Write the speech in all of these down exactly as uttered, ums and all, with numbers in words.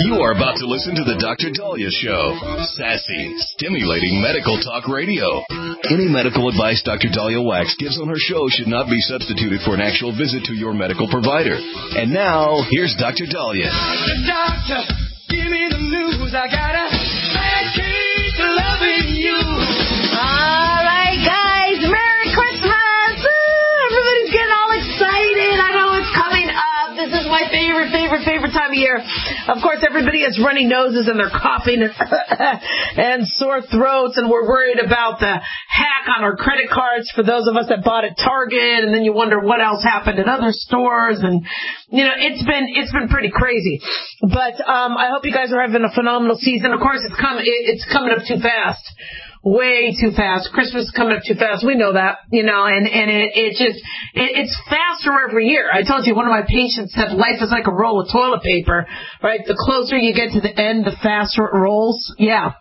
You are about to listen to the Doctor Daliah Show. Sassy, stimulating medical talk radio. Any medical advice Doctor Daliah Wax gives on her show should not be substituted for an actual visit to your medical provider. And now, here's Doctor Daliah. Doctor, give me the news. I got a bad case of loving you. All right, guys. Merry Christmas. Ooh, everybody's getting all excited. I know it's coming up. This is my favorite, favorite, favorite time of year. Of course, everybody has runny noses and they're coughing and, and sore throats, and we're worried about the hack on our credit cards for those of us that bought at Target, and then you wonder what else happened at other stores, and you know, it's been it's been pretty crazy. But um, I hope you guys are having a phenomenal season. Of course, it's coming it's coming up too fast. Way too fast. Christmas is coming up too fast. We know that, you know, and, and it, it just, it, it's faster every year. I told you, one of my patients said life is like a roll of toilet paper, right? The closer you get to the end, the faster it rolls. Yeah.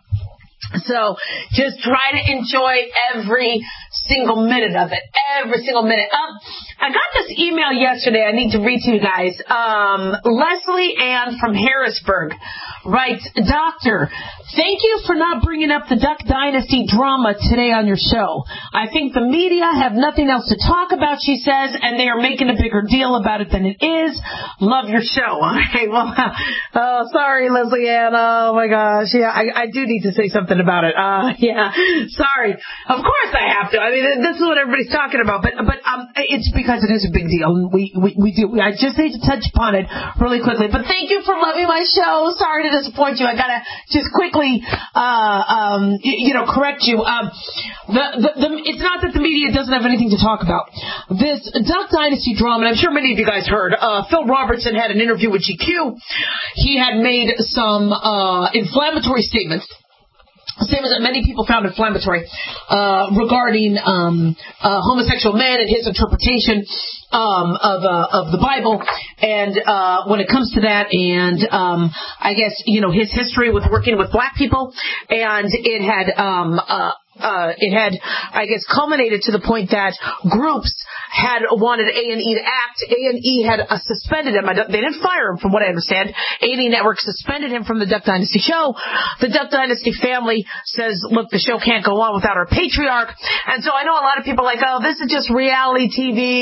So just try to enjoy every single minute of it. Every single minute. Um, I got this email yesterday I need to read to you guys. Um, Leslie Ann from Harrisburg writes, Doctor, thank you for not bringing up the Duck Dynasty drama today on your show. I think the media have nothing else to talk about, she says, and they are making a bigger deal about it than it is. Love your show. Okay, well, oh, sorry, Leslie Ann. Oh, my gosh. Yeah, I, I do need to say something about it. Uh, yeah, sorry. Of course I have to. I mean, this is what everybody's talking about, but but um, it's because it is a big deal. We we we do. I just need to touch upon it really quickly. But thank you for loving my show. Sorry to disappoint you. I gotta just quickly, uh, um, you, you know, correct you. Um, the, the the it's not that the media doesn't have anything to talk about. This Duck Dynasty drama, and I'm sure many of you guys heard. Uh, Phil Robertson had an interview with G Q. He had made some uh, inflammatory statements. Statements that many people found inflammatory uh, regarding um, uh, homosexual men and his interpretation um, of uh, of the Bible, and uh, when it comes to that, and um, I guess you know his history with working with black people, and it had um, uh, uh, it had I guess culminated to the point that groups had wanted A and E to act. A and E had uh, suspended him. I don't, they didn't fire him, from what I understand. A and E Network suspended him from the Duck Dynasty show. The Duck Dynasty family says, look, the show can't go on without our patriarch. And so I know a lot of people are like, oh, this is just reality T V,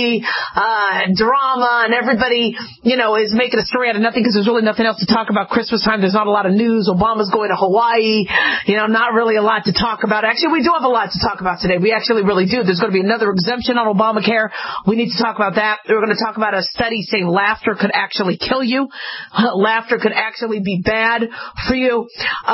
uh, drama, and everybody, you know, is making a story out of nothing because there's really nothing else to talk about Christmas time. There's not a lot of news. Obama's going to Hawaii. You know, not really a lot to talk about. Actually, we do have a lot to talk about today. We actually really do. There's going to be another exemption on Obamacare. We need to talk about that. We're going to talk about a study saying laughter could actually kill you. Uh, laughter could actually be bad for you.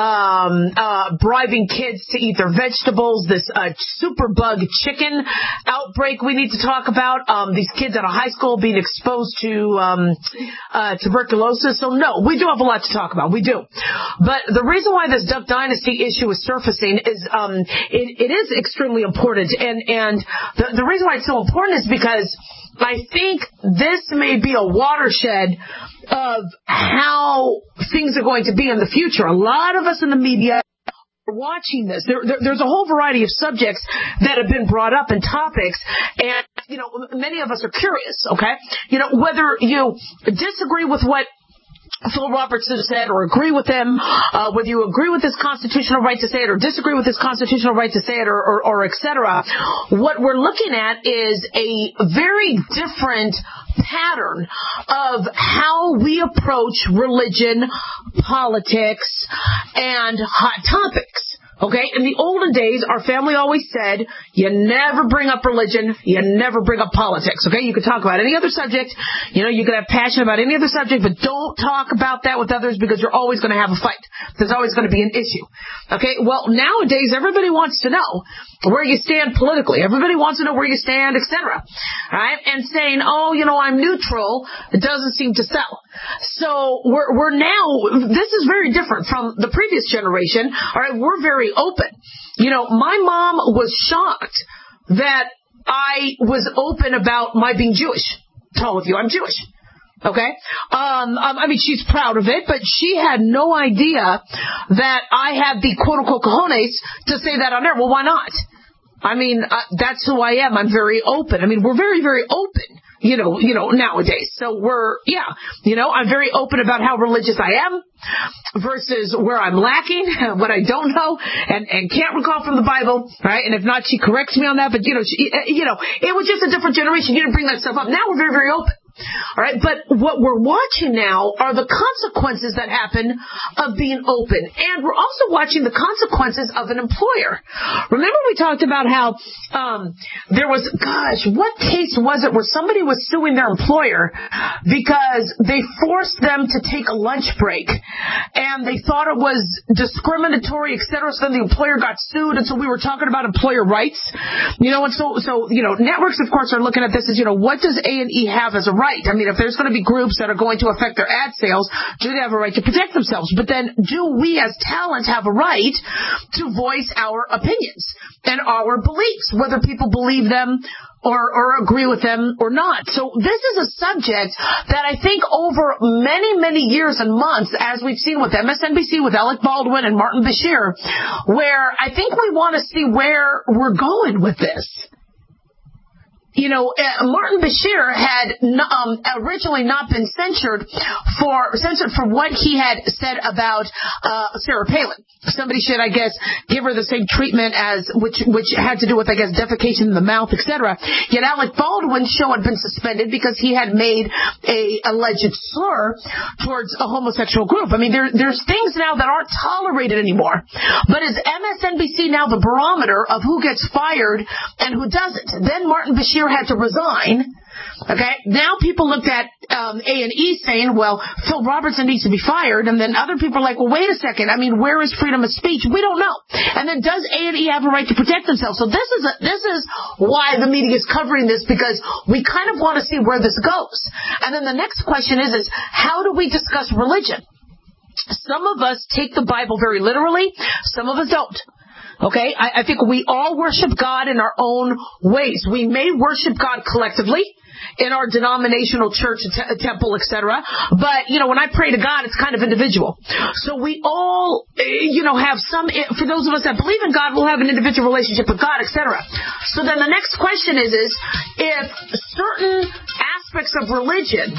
Um, uh, bribing kids to eat their vegetables. This uh, superbug chicken outbreak we need to talk about. Um, these kids out of high school being exposed to um, uh, tuberculosis. So, no, we do have a lot to talk about. We do. But the reason why this Duck Dynasty issue is surfacing is um, it, it is extremely important. And, and the, the reason why it's so important is because I think this may be a watershed of how things are going to be in the future. A lot of us in the media are watching this. There, there, there's a whole variety of subjects that have been brought up and topics, and, you know, many of us are curious, okay? You know, whether you disagree with what Phil Robertson said or agree with him, uh, whether you agree with his constitutional right to say it or disagree with his constitutional right to say it, or, or, or et cetera, what we're looking at is a very different pattern of how we approach religion, politics, and hot topics. Okay, in the olden days, our family always said, you never bring up religion, you never bring up politics. Okay, you can talk about any other subject, you know, you can have passion about any other subject, but don't talk about that with others because you're always going to have a fight. There's always going to be an issue. Okay, well, nowadays, everybody wants to know where you stand politically. Everybody wants to know where you stand, et cetera. All right, and saying, oh, you know, I'm neutral, it doesn't seem to sell. So we're, we're now, this is very different from the previous generation. All right, we're very open. You know, my mom was shocked that I was open about my being Jewish. Tell with you, I'm Jewish. Okay? Um, um, I mean, she's proud of it, but she had no idea that I had the quote-unquote cojones to say that on air. Well, why not? I mean, uh, that's who I am. I'm very open. I mean, we're very, very open. you know, you know, nowadays. So we're, yeah, you know, I'm very open about how religious I am versus where I'm lacking, what I don't know and, and can't recall from the Bible, right? And if not, she corrects me on that. But, you know, she, you know, it was just a different generation. You didn't bring that stuff up. Now we're very, very open. All right, but what we're watching now are the consequences that happen of being open. And we're also watching the consequences of an employer. Remember we talked about how um, there was, gosh, what case was it where somebody was suing their employer because they forced them to take a lunch break and they thought it was discriminatory, et cetera, so then the employer got sued. And so we were talking about employer rights. You know, and so, so you know, networks, of course, are looking at this as, you know, what does A and E have as a right? I mean, if there's going to be groups that are going to affect their ad sales, do they have a right to protect themselves? But then do we as talent have a right to voice our opinions and our beliefs, whether people believe them or, or agree with them or not? So this is a subject that I think over many, many years and months, as we've seen with M S N B C, with Alec Baldwin and Martin Bashir, where I think we want to see where we're going with this. You know, uh, Martin Bashir had um, originally not been censured for censored for what he had said about uh, Sarah Palin. Somebody should, I guess, give her the same treatment as which which had to do with, I guess, defecation in the mouth, et cetera. Yet Alec Baldwin's show had been suspended because he had made a alleged slur towards a homosexual group. I mean, there there's things now that aren't tolerated anymore. But is M S N B C now the barometer of who gets fired and who doesn't? Then Martin Bashir had to resign. Okay, now people looked at um, A and E saying, well, Phil Robertson needs to be fired, and then other people are like, well, wait a second, I mean, where is freedom of speech? We don't know. And then does A and E have a right to protect themselves? So this is a, this is why the media is covering this, because we kind of want to see where this goes. And then the next question is, is how do we discuss religion? Some of us take the Bible very literally, some of us don't. Okay, I, I think we all worship God in our own ways. We may worship God collectively in our denominational church, t- temple, et cetera. But, you know, when I pray to God, it's kind of individual. So we all, you know, have some, for those of us that believe in God, we'll have an individual relationship with God, et cetera. So then the next question is, is if certain aspects of religion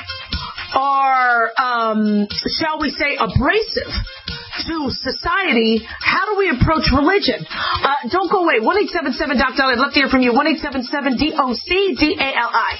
are, um, shall we say, abrasive to society, how do we approach religion? Uh, don't go away. one eight seven seven D O C L I. I'd love to hear from you. one eight seven seven D O C D A L I.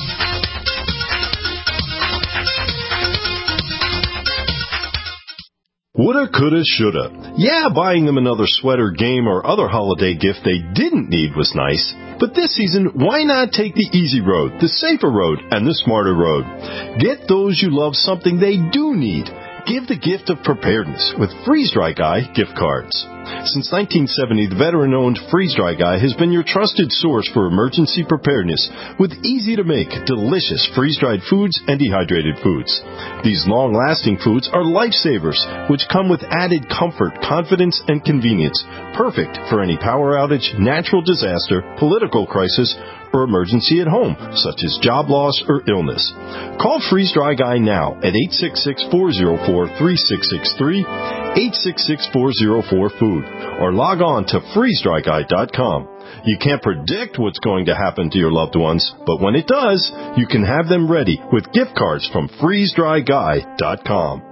Woulda, coulda, shoulda. Yeah, buying them another sweater, game, or other holiday gift they didn't need was nice. But this season, why not take the easy road, the safer road, and the smarter road? Get those you love something they do need. Give the gift of preparedness with Freeze Dry Guy gift cards. Since nineteen seventy, the veteran-owned Freeze Dry Guy has been your trusted source for emergency preparedness with easy-to-make, delicious freeze-dried foods and dehydrated foods. These long-lasting foods are lifesavers, which come with added comfort, confidence, and convenience, perfect for any power outage, natural disaster, political crisis, or emergency at home, such as job loss or illness. Call Freeze Dry Guy now at eight six six, four zero four, three six six three, eight six six, four zero four, food, or log on to freeze dry guy dot com. You can't predict what's going to happen to your loved ones, but when it does, you can have them ready with gift cards from freeze dry guy dot com.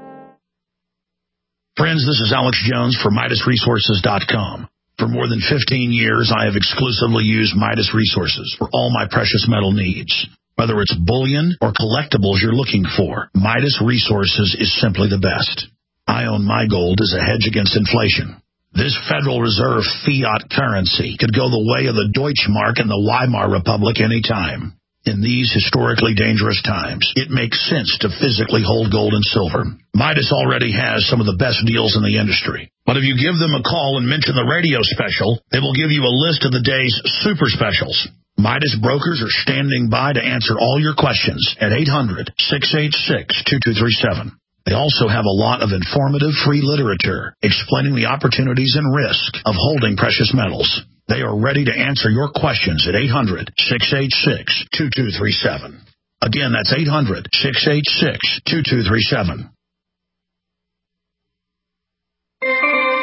Friends, this is Alex Jones for Midas Resources dot com. For more than fifteen years, I have exclusively used Midas Resources for all my precious metal needs. Whether it's bullion or collectibles you're looking for, Midas Resources is simply the best. I own my gold as a hedge against inflation. This Federal Reserve fiat currency could go the way of the Deutschmark and the Weimar Republic anytime. In these historically dangerous times, it makes sense to physically hold gold and silver. Midas already has some of the best deals in the industry. But if you give them a call and mention the radio special, they will give you a list of the day's super specials. Midas brokers are standing by to answer all your questions at eight hundred, six eight six, two two three seven. They also have a lot of informative free literature explaining the opportunities and risk of holding precious metals. They are ready to answer your questions at eight hundred, six eight six, two two three seven. Again, that's eight hundred, six eight six, two two three seven.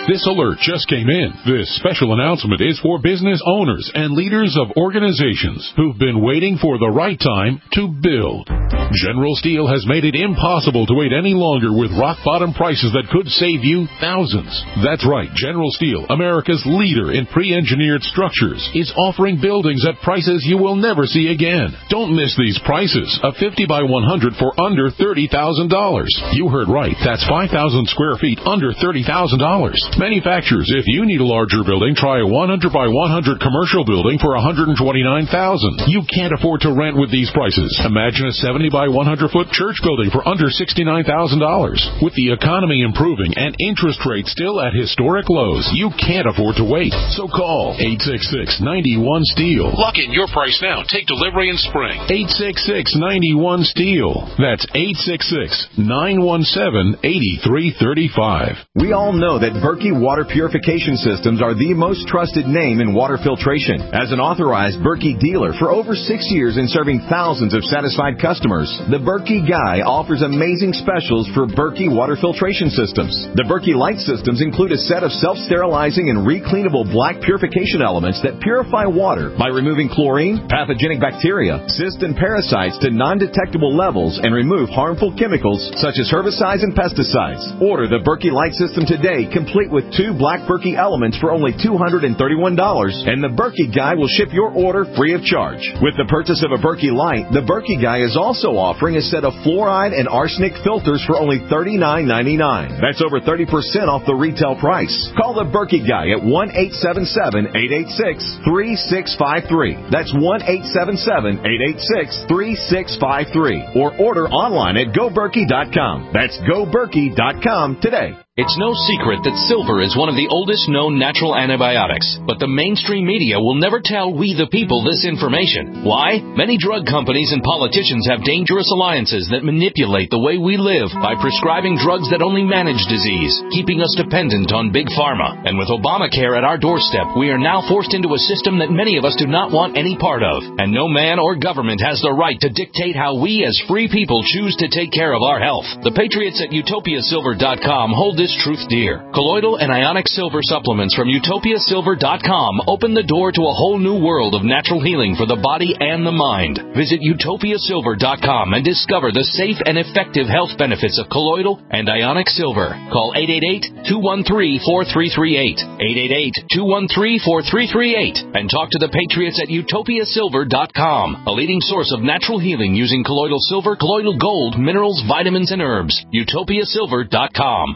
This alert just came in. This special announcement is for business owners and leaders of organizations who've been waiting for the right time to build. General Steel has made it impossible to wait any longer with rock-bottom prices that could save you thousands. That's right. General Steel, America's leader in pre-engineered structures, is offering buildings at prices you will never see again. Don't miss these prices. A fifty by one hundred for under thirty thousand dollars. You heard right. That's five thousand square feet under thirty thousand dollars. Manufacturers, if you need a larger building, try a one hundred by one hundred commercial building for one hundred twenty-nine thousand dollars. You can't afford to rent with these prices. Imagine a seventy by one hundred foot church building for under sixty-nine thousand dollars. With the economy improving and interest rates still at historic lows, you can't afford to wait. So call eight six six, nine one, STEEL. Lock in your price now. Take delivery in spring. eight six six, nine one, STEEL. That's eight six six, nine one seven, eight three three five. We all know that Berkey Water Purification Systems are the most trusted name in water filtration. As an authorized Berkey dealer for over six years and serving thousands of satisfied customers, the Berkey Guy offers amazing specials for Berkey water filtration systems. The Berkey Light systems include a set of self-sterilizing and recleanable black purification elements that purify water by removing chlorine, pathogenic bacteria, cysts, and parasites to non-detectable levels and remove harmful chemicals such as herbicides and pesticides. Order the Berkey Light system today, complete with two black Berkey elements for only two hundred thirty-one dollars, and the Berkey Guy will ship your order free of charge. With the purchase of a Berkey Light, the Berkey Guy is also offering a set of fluoride and arsenic filters for only thirty-nine ninety-nine. That's over thirty percent off the retail price. Call the Berkey Guy at one eight seven seven, eight eight six, three six five three. That's one eight seven seven, eight eight six, three six five three. Or order online at go berkey dot com. That's go berkey dot com today. It's no secret that silver is one of the oldest known natural antibiotics, but the mainstream media will never tell we the people this information. Why? Many drug companies and politicians have dangerous alliances that manipulate the way we live by prescribing drugs that only manage disease, keeping us dependent on big pharma. And with Obamacare at our doorstep, we are now forced into a system that many of us do not want any part of. And no man or government has the right to dictate how we as free people choose to take care of our health. The Patriots at utopia silver dot com hold this truth dear. Colloidal and ionic silver supplements from utopia silver dot com open the door to a whole new world of natural healing for the body and the mind. Visit utopia silver dot com and discover the safe and effective health benefits of colloidal and ionic silver. Call eight eight eight, two one three, four three three eight, eight eight eight, two one three, four three three eight, and talk to the Patriots at utopia silver dot com, a leading source of natural healing using colloidal silver, colloidal gold, minerals, vitamins, and herbs. utopia silver dot com.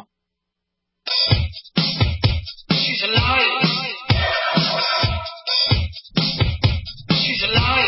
She's alive. She's alive.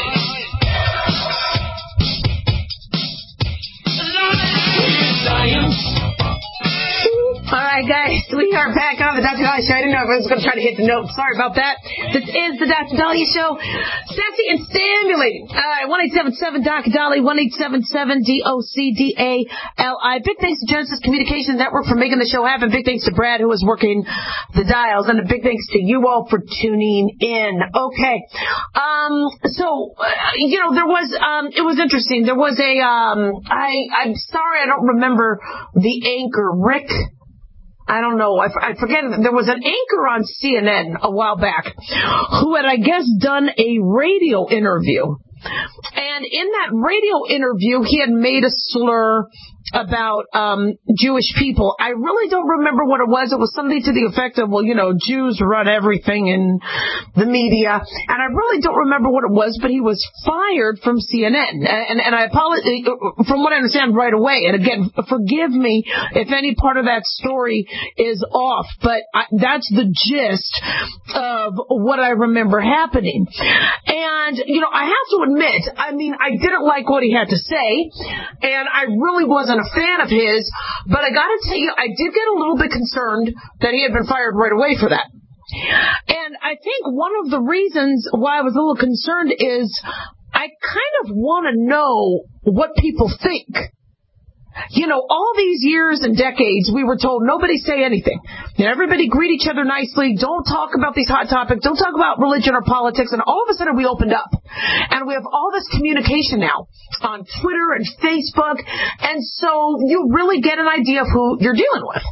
Alive. All right, guys, we are back on the Doctor Dahlia Show. I didn't know if I was going to try to hit the note. Sorry about that. This is the Doctor Dahlia Show. Sassy and stimulating. All right, one eight seven seven, D O C Dahlia, one eight seven seven, D O C D A L I. Big thanks to Genesis Communications Network for making the show happen. Big thanks to Brad, who is working the dials. And a big thanks to you all for tuning in. Okay. Um, so, uh, you know, there was, um, it was interesting. There was a, um, I, I'm sorry I don't remember the anchor, Rick. I don't know. I, I forget. There was an anchor on C N N a while back who had, I guess, done a radio interview. And in that radio interview, he had made a slur about um Jewish people. I really don't remember what it was. It was something to the effect of, well, you know, Jews run everything in the media. And I really don't remember what it was, but he was fired from C N N. And, and I apologize, from what I understand, right away. And again, forgive me if any part of that story is off, but I, that's the gist of what I remember happening. And, you know, I have to admit, I mean, I didn't like what he had to say, and I really wasn't a fan of his, but I gotta tell you, I did get a little bit concerned that he had been fired right away for that. And I think one of the reasons why I was a little concerned is I kind of want to know what people think. You know, all these years and decades, we were told nobody say anything. You know, everybody greet each other nicely. Don't talk about these hot topics. Don't talk about religion or politics. And all of a sudden, we opened up. And we have all this communication now on Twitter and Facebook. And so you really get an idea of who you're dealing with.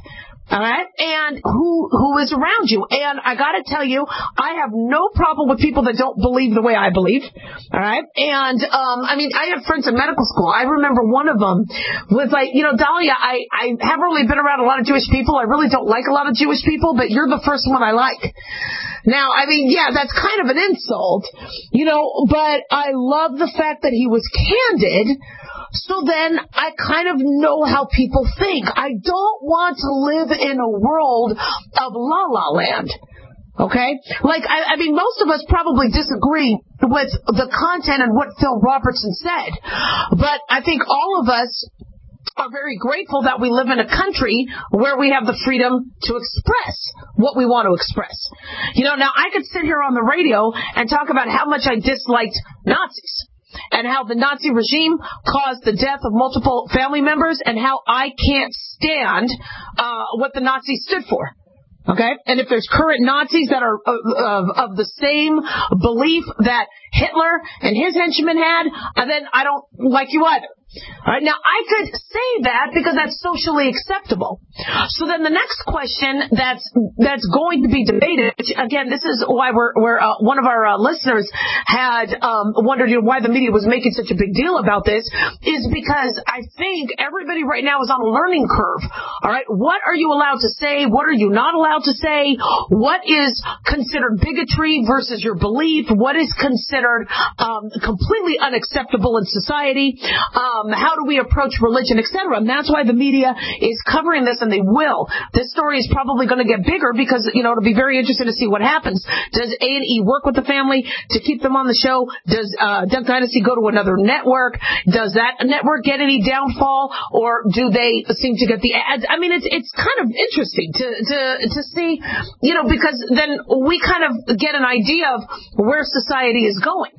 All right, and who who is around you. And I got to tell you, I have no problem with people that don't believe the way I believe. All right, and um, I mean, I have friends in medical school. I remember one of them was like, you know, Dahlia, I I haven't really been around a lot of Jewish people. I really don't like a lot of Jewish people, but you're the first one I like. Now, I mean, yeah, that's kind of an insult, you know, but I love the fact that he was candid. So then I kind of know how people think. I don't want to live in a world of La La Land. Okay? Like, I, I mean, most of us probably disagree with the content and what Phil Robertson said. But I think all of us are very grateful that we live in a country where we have the freedom to express what we want to express. You know, now I could sit here on the radio and talk about how much I disliked Nazis and how the Nazi regime caused the death of multiple family members and how I can't stand uh, what the Nazis stood for. Okay? And if there's current Nazis that are of, of, of the same belief that Hitler and his henchmen had, then I don't like you either. All right, now, I could say that because that's socially acceptable. So then the next question that's that's going to be debated, which, again, this is why we're, we're uh, one of our uh, listeners had um, wondered, you know, why the media was making such a big deal about this, is because I think everybody right now is on a learning curve. All right, what are you allowed to say? What are you not allowed to say? What is considered bigotry versus your belief? What is considered um, completely unacceptable in society? Um, How do we approach religion, et cetera? And that's why the media is covering this, and they will. This story is probably going to get bigger because, you know, it'll be very interesting to see what happens. Does A and E work with the family to keep them on the show? Does uh, Duck Dynasty go to another network? Does that network get any downfall, or do they seem to get the ads? I mean, it's it's kind of interesting to to to see, you know, because then we kind of get an idea of where society is going.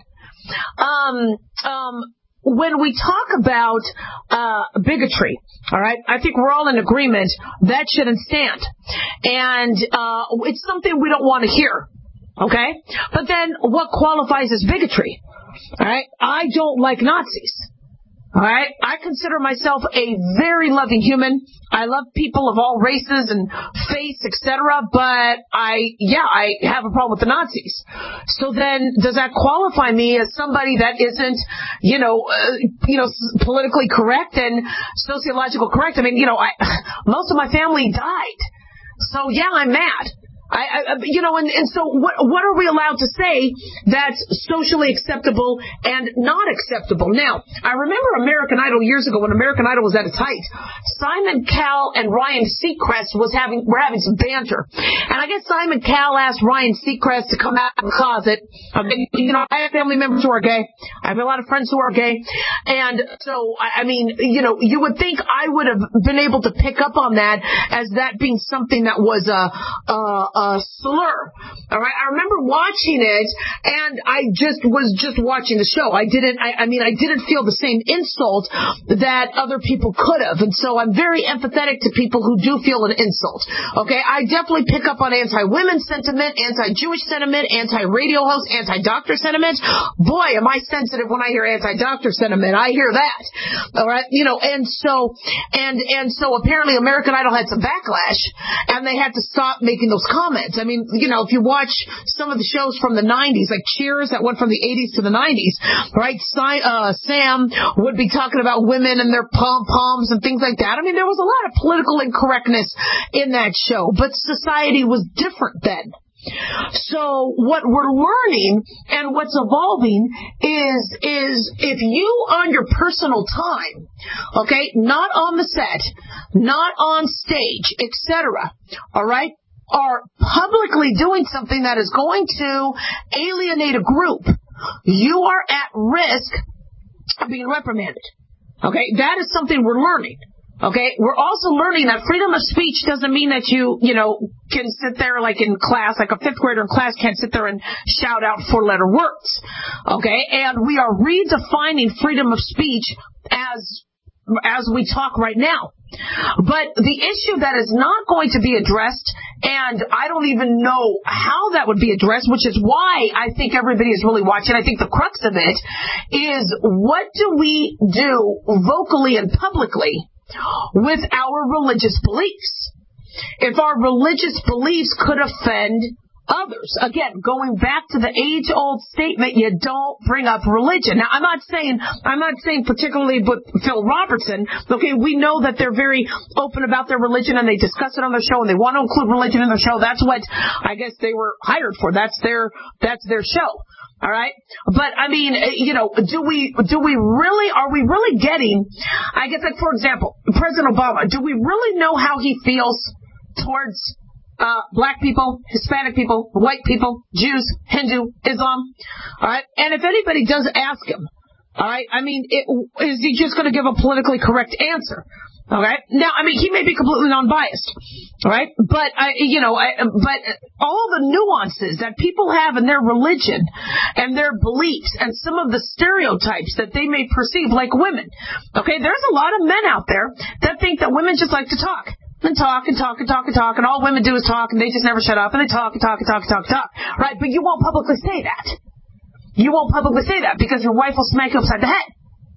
Um. Um. When we talk about uh, bigotry, all right, I think we're all in agreement that shouldn't stand. And uh, it's something we don't want to hear, okay? But then what qualifies as bigotry? All right, I don't like Nazis. All right, I consider myself a very loving human. I love people of all races and faiths, et cetera. But I, yeah, I have a problem with the Nazis. So then, does that qualify me as somebody that isn't, you know, uh, you know, politically correct and sociological correct? I mean, you know, I, most of my family died. So yeah, I'm mad. I, I, you know, and, and so what, what are we allowed to say that's socially acceptable and not acceptable? Now, I remember American Idol years ago when American Idol was at its height. Simon Cowell and Ryan Seacrest was having, were having some banter. And I guess Simon Cowell asked Ryan Seacrest to come out of the closet. I mean, you know, I have family members who are gay. I have a lot of friends who are gay. And so, I, I mean, you know, you would think I would have been able to pick up on that as that being something that was a, a Uh, slur. All right. I remember watching it, and I just was just watching the show. I didn't, I, I mean, I didn't feel the same insult that other people could have. And so I'm very empathetic to people who do feel an insult. Okay. I definitely pick up on anti-women sentiment, anti-Jewish sentiment, anti-radio host, anti-doctor sentiment. Boy, am I sensitive when I hear anti-doctor sentiment. I hear that. All right. You know, and so, and, and so apparently American Idol had some backlash, and they had to stop making those comments. Comments. I mean, you know, if you watch some of the shows from the nineties, like Cheers, that went from the eighties to the nineties, right? Si- uh, Sam would be talking about women and their pom-poms and things like that. I mean, there was a lot of political incorrectness in that show, but society was different then. So what we're learning and what's evolving is, is if you on your personal time, okay, not on the set, not on stage, et cetera, all right, are publicly doing something that is going to alienate a group, you are at risk of being reprimanded. Okay? That is something we're learning. Okay? We're also learning that freedom of speech doesn't mean that you, you know, can sit there like in class, like a fifth grader in class can't sit there and shout out four-letter words. Okay? And we are redefining freedom of speech as as we talk right now. But the issue that is not going to be addressed, and I don't even know how that would be addressed, which is why I think everybody is really watching. I think the crux of it is, what do we do vocally and publicly with our religious beliefs? if our religious beliefs could offend others. Again, going back to the age-old statement, you don't bring up religion. Now, I'm not saying, I'm not saying particularly with Phil Robertson. Okay, we know that they're very open about their religion and they discuss it on their show and they want to include religion in their show. That's what I guess they were hired for. That's their, that's their show. All right. But I mean, you know, do we, do we really, are we really getting, I guess, like, for example, President Obama, do we really know how he feels towards Uh, black people, Hispanic people, white people, Jews, Hindu, Islam, all right? And if anybody does ask him, all right, I mean, it, is he just going to give a politically correct answer? All right? Now, I mean, he may be completely non-biased, all right? But, I, you know, I, but all the nuances that people have in their religion and their beliefs and some of the stereotypes that they may perceive, like women, okay, there's a lot of men out there that think that women just like to talk. And talk and talk and talk and talk, and all women do is talk, and they just never shut up, and they talk and talk and talk and talk and talk. Right? But you won't publicly say that. You won't publicly say that because your wife will smack you upside the head.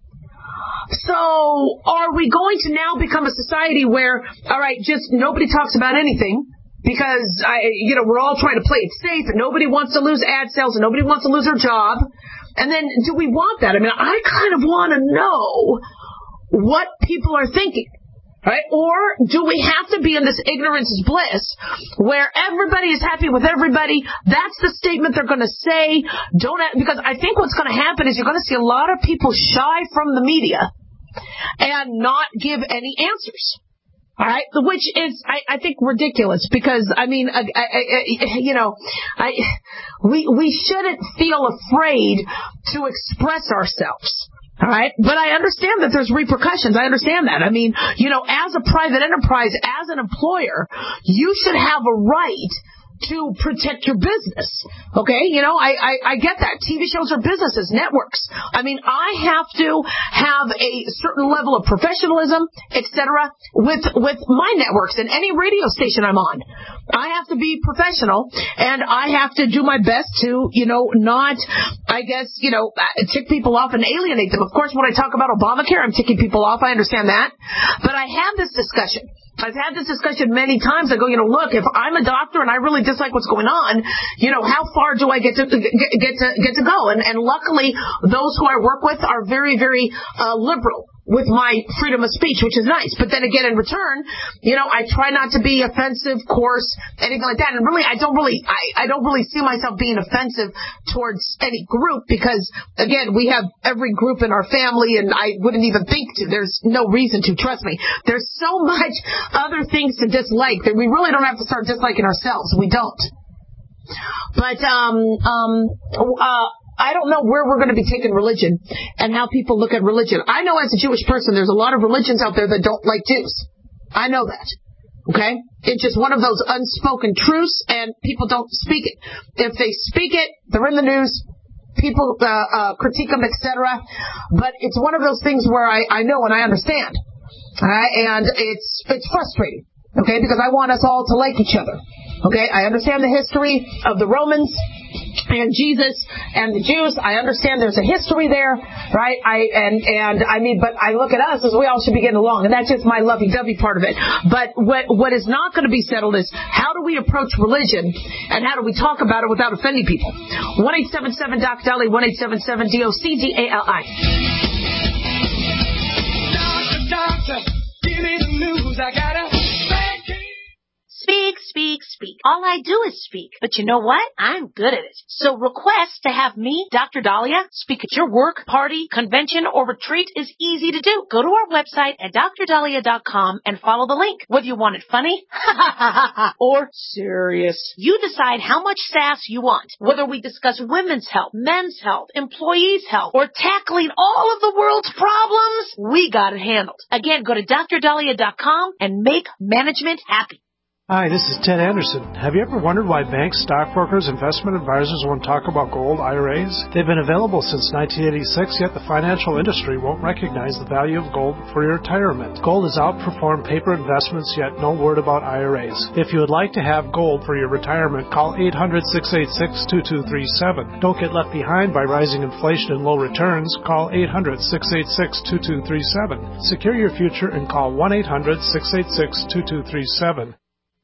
So, are we going to now become a society where, all right, just nobody talks about anything because, I, you know, we're all trying to play it safe, and nobody wants to lose ad sales, and nobody wants to lose their job. And then, do we want that? I mean, I kind of want to know what people are thinking. Right? Or do we have to be in this ignorance is bliss where everybody is happy with everybody? That's the statement they're going to say. Don't because I think what's going to happen is you're going to see a lot of people shy from the media and not give any answers. All right, which is I, I think ridiculous because I mean I, I, I, you know I we we shouldn't feel afraid to express ourselves. All right. But I understand that there's repercussions. I understand that. I mean, you know, as a private enterprise, as an employer, you should have a right to protect your business. Okay? You know, I, I, I get that. T V shows are businesses, networks. I mean, I have to have a certain level of professionalism, et cetera, with, with my networks and any radio station I'm on. I have to be professional and I have to do my best to, you know, not, I guess, you know, tick people off and alienate them. Of course, when I talk about Obamacare, I'm ticking people off. I understand that. But I have this discussion. I've had this discussion many times. I go, you know, look, if I'm a doctor and I really dislike what's going on, you know, how far do I get to get, get to get to go? And, and luckily, those who I work with are very, very uh, liberal with my freedom of speech, which is nice. But then again, in return, you know, I try not to be offensive, coarse, anything like that. And really, I don't really, I, I don't really see myself being offensive towards any group because, again, we have every group in our family, and I wouldn't even think to. There's no reason to. Trust me. There's so much other things to dislike that we really don't have to start disliking ourselves. We don't. But um, um, uh. I don't know where we're going to be taking religion and how people look at religion. I know as a Jewish person, there's a lot of religions out there that don't like Jews. I know that. Okay? It's just one of those unspoken truths, and people don't speak it. If they speak it, they're in the news. People uh, uh, critique them, et cetera. But it's one of those things where I, I know and I understand. All right? And it's it's frustrating. Okay? Because I want us all to like each other. Okay? I understand the history of the Romans and Jesus and the Jews. I understand there's a history there, right? I and and I mean, but I look at us as we all should be getting along, and that's just my lovey-dovey part of it. But what what is not going to be settled is how do we approach religion and how do we talk about it without offending people? one eight seven seven D O C Dali, one eight seven seven D O C D A L I. Doctor, doctor, give me the news. I got a bad case. Speak, speak, speak. All I do is speak. But you know what? I'm good at it. So request to have me, Doctor Dahlia, speak at your work, party, convention, or retreat is easy to do. Go to our website at D R dahlia dot com and follow the link. Whether you want it funny or serious, you decide how much sass you want. Whether we discuss women's health, men's health, employees' health, or tackling all of the world's problems, we got it handled. Again, go to D R dahlia dot com and make management happy. Hi, this is Ted Anderson. Have you ever wondered why banks, stockbrokers, investment advisors won't talk about gold I R As? They've been available since nineteen eighty-six, yet the financial industry won't recognize the value of gold for your retirement. Gold has outperformed paper investments, yet no word about I R As. If you would like to have gold for your retirement, call eight hundred, six eight six, two two three seven. Don't get left behind by rising inflation and low returns. Call eight hundred, six eight six, two two three seven. Secure your future and call one eight hundred, six eight six, two two three seven.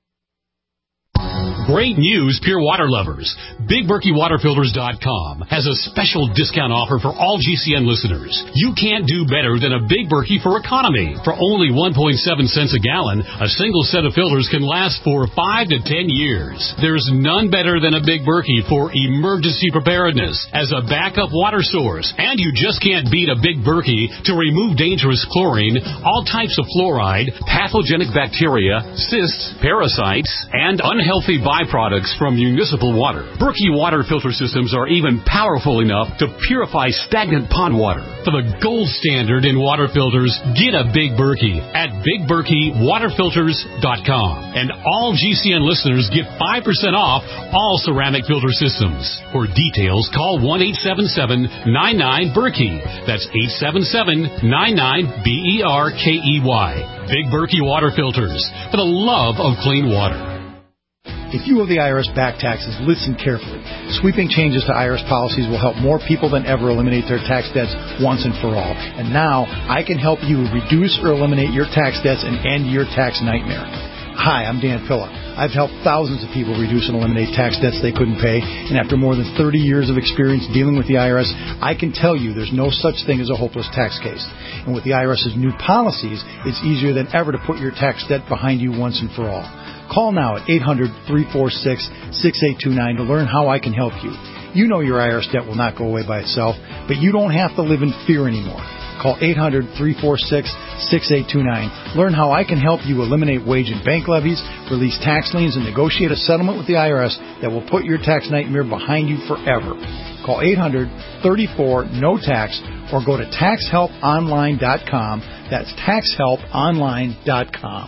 Great news, pure water lovers. Big Berkey Water Filters dot com has a special discount offer for all G C N listeners. You can't do better than a Big Berkey for economy. For only one point seven cents a gallon, a single set of filters can last for five to ten years. There's none better than a Big Berkey for emergency preparedness as a backup water source. And you just can't beat a Big Berkey to remove dangerous chlorine, all types of fluoride, pathogenic bacteria, cysts, parasites, and unhealthy byproducts from municipal water. Berkey water filter systems are even powerful enough to purify stagnant pond water. For the gold standard in water filters, get a Big Berkey at Big Berkey Water Filters dot com. And all G C N listeners get five percent off all ceramic filter systems. For details, call one eight seven seven, nine nine, Berkey. That's eight seven seven, nine nine, B E R K E Y. Big Berkey Water Filters, for the love of clean water. If you owe the I R S back taxes, listen carefully. Sweeping changes to I R S policies will help more people than ever eliminate their tax debts once and for all. And now, I can help you reduce or eliminate your tax debts and end your tax nightmare. Hi, I'm Dan Pilla. I've helped thousands of people reduce and eliminate tax debts they couldn't pay, and after more than thirty years of experience dealing with the I R S, I can tell you there's no such thing as a hopeless tax case. And with the IRS's new policies, it's easier than ever to put your tax debt behind you once and for all. Call now at eight hundred, three four six, six eight two nine to learn how I can help you. You know your I R S debt will not go away by itself, but you don't have to live in fear anymore. Call eight hundred, three four six, six eight two nine. Learn how I can help you eliminate wage and bank levies, release tax liens, and negotiate a settlement with the I R S that will put your tax nightmare behind you forever. Call eight hundred, thirty-four, N O tax or go to tax help online dot com. That's tax help online dot com.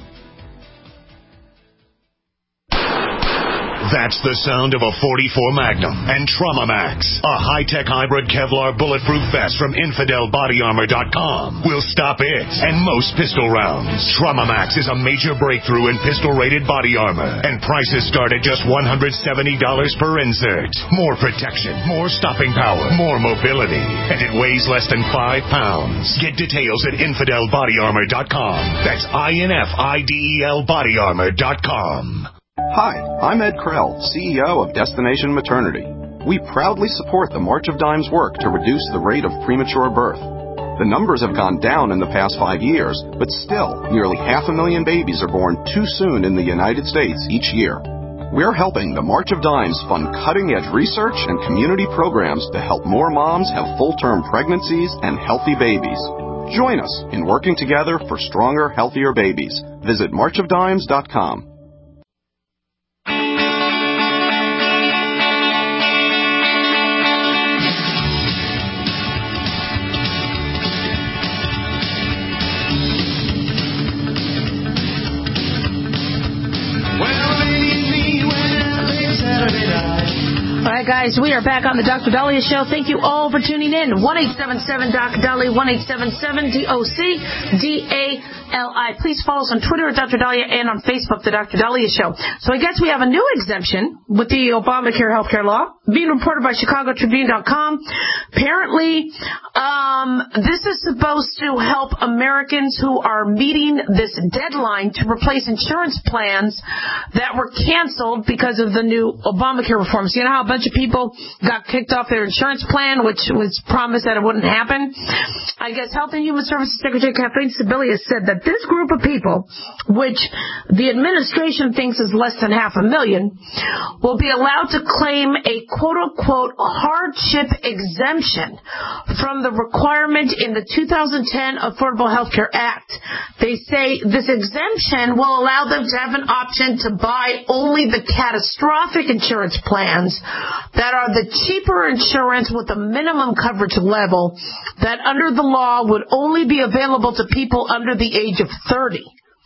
That's the sound of a forty-four Magnum and Trauma Max, a high-tech hybrid Kevlar bulletproof vest from Infidel Body Armor dot com will stop it and most pistol rounds. Trauma Max is a major breakthrough in pistol-rated body armor, and prices start at just one hundred seventy dollars per insert. More protection, more stopping power, more mobility, and it weighs less than five pounds. Get details at Infidel Body Armor dot com. That's I N F I D E L Body Armor dot com. Hi, I'm Ed Krell, C E O of Destination Maternity. We proudly support the March of Dimes work to reduce the rate of premature birth. The numbers have gone down in the past five years, but still, nearly half a million babies are born too soon in the United States each year. We're helping the March of Dimes fund cutting-edge research and community programs to help more moms have full-term pregnancies and healthy babies. Join us in working together for stronger, healthier babies. Visit march of dimes dot com. All right, guys, we are back on the Doctor Dahlia Show. Thank you all for tuning in. one eight seven seven, D O C, Dahlia, one eight seven seven, D O C, D A L I. Please follow us on Twitter at Doctor Dahlia and on Facebook, The Doctor Dahlia Show. So I guess we have a new exemption with the Obamacare healthcare law being reported by Chicago Tribune dot com. Apparently, um, this is supposed to help Americans who are meeting this deadline to replace insurance plans that were canceled because of the new Obamacare reforms. You know how a bunch of people got kicked off their insurance plan, which was promised that it wouldn't happen? I guess Health and Human Services Secretary Kathleen Sebelius said that this group of people, which the administration thinks is less than half a million, will be allowed to claim a quote-unquote hardship exemption from the requirement in the two thousand ten Affordable Health Care Act. They say this exemption will allow them to have an option to buy only the catastrophic insurance plans that are the cheaper insurance with a minimum coverage level that under the law would only be available to people under the age of thirty.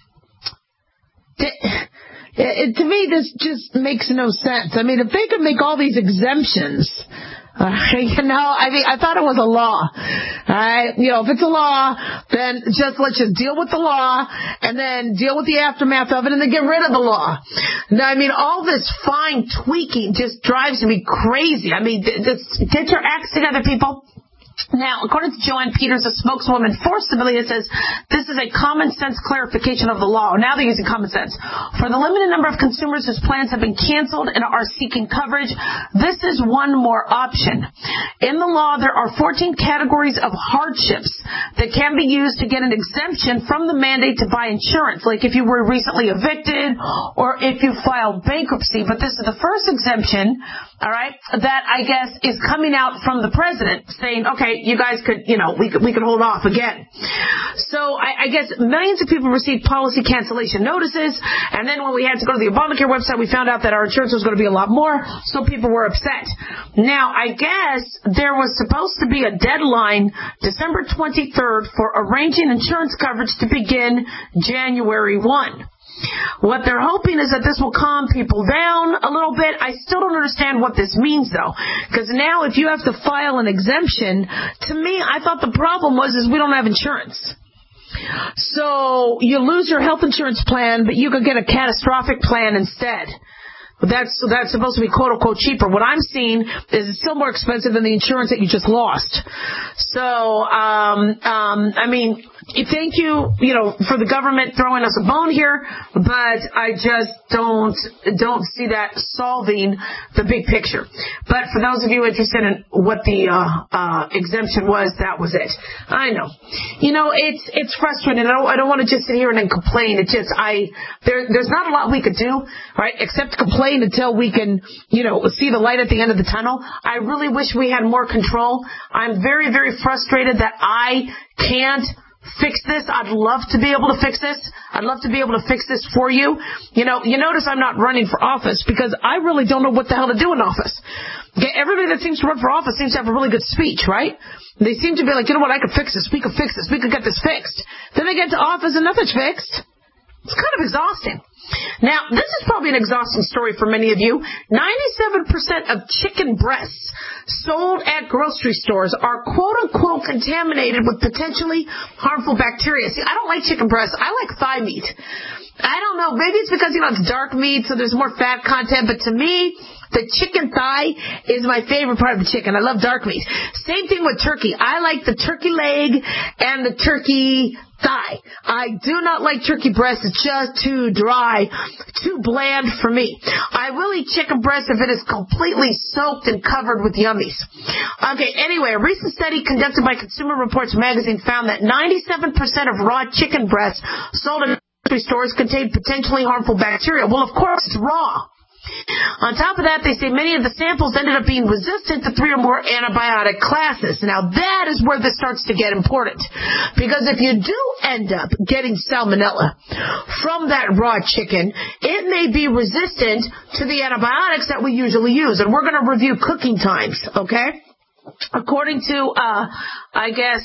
It, to me, this just makes no sense. I mean, if they could make all these exemptions, uh, you know, I mean, I thought it was a law. All right, you know, if it's a law, then just let's just deal with the law and then deal with the aftermath of it and then get rid of the law. Now, I mean, all this fine tweaking just drives me crazy. I mean, just get your acts together, people. Now, according to Joanne Peters, a spokeswoman for Stabilia, says this is a common sense clarification of the law. Now they're using common sense. For the limited number of consumers whose plans have been canceled and are seeking coverage, this is one more option. In the law, there are fourteen categories of hardships that can be used to get an exemption from the mandate to buy insurance, like if you were recently evicted or if you filed bankruptcy. But this is the first exemption, all right, that I guess is coming out from the president saying, okay, you guys could, you know, we could, we could hold off again. So I, I guess millions of people received policy cancellation notices, and then when we had to go to the Obamacare website, we found out that our insurance was going to be a lot more, so people were upset. Now, I guess there was supposed to be a deadline, December twenty-third, for arranging insurance coverage to begin January first. What they're hoping is that this will calm people down a little bit. I still don't understand what this means, though, because now if you have to file an exemption, to me, I thought the problem was is we don't have insurance. So you lose your health insurance plan, but you could get a catastrophic plan instead. That's that's supposed to be quote unquote cheaper. What I'm seeing is it's still more expensive than the insurance that you just lost. So, um, um, I mean, thank you, you know, for the government throwing us a bone here, but I just don't don't see that solving the big picture. But for those of you interested in what the uh, uh, exemption was, that was it. I know, you know, it's it's frustrating. I don't I don't want to just sit here and then complain. It just I there there's not a lot we could do, right, except complain until we can, you know, see the light at the end of the tunnel. I really wish we had more control. I'm very, very frustrated that I can't fix this. I'd love to be able to fix this. I'd love to be able to fix this for you. You know, you notice I'm not running for office because I really don't know what the hell to do in office. Okay, everybody that seems to run for office seems to have a really good speech, right? They seem to be like, you know what, I could fix this. We could fix this. We could get this fixed. Then they get to office and nothing's fixed. It's kind of exhausting. Now, this is probably an exhausting story for many of you. ninety-seven percent of chicken breasts sold at grocery stores are quote-unquote contaminated with potentially harmful bacteria. See, I don't like chicken breasts. I like thigh meat. I don't know. Maybe it's because, you know, it's dark meat, so there's more fat content. But to me, the chicken thigh is my favorite part of the chicken. I love dark meat. Same thing with turkey. I like the turkey leg and the turkey thigh. I do not like turkey breast. It's just too dry, too bland for me. I will eat chicken breast if it is completely soaked and covered with yummies. Okay, anyway, a recent study conducted by Consumer Reports magazine found that ninety-seven percent of raw chicken breasts sold in grocery stores contain potentially harmful bacteria. Well, of course, it's raw. On top of that, they say many of the samples ended up being resistant to three or more antibiotic classes. Now, that is where this starts to get important. Because if you do end up getting salmonella from that raw chicken, it may be resistant to the antibiotics that we usually use. And we're going to review cooking times, okay? According to, uh, I guess...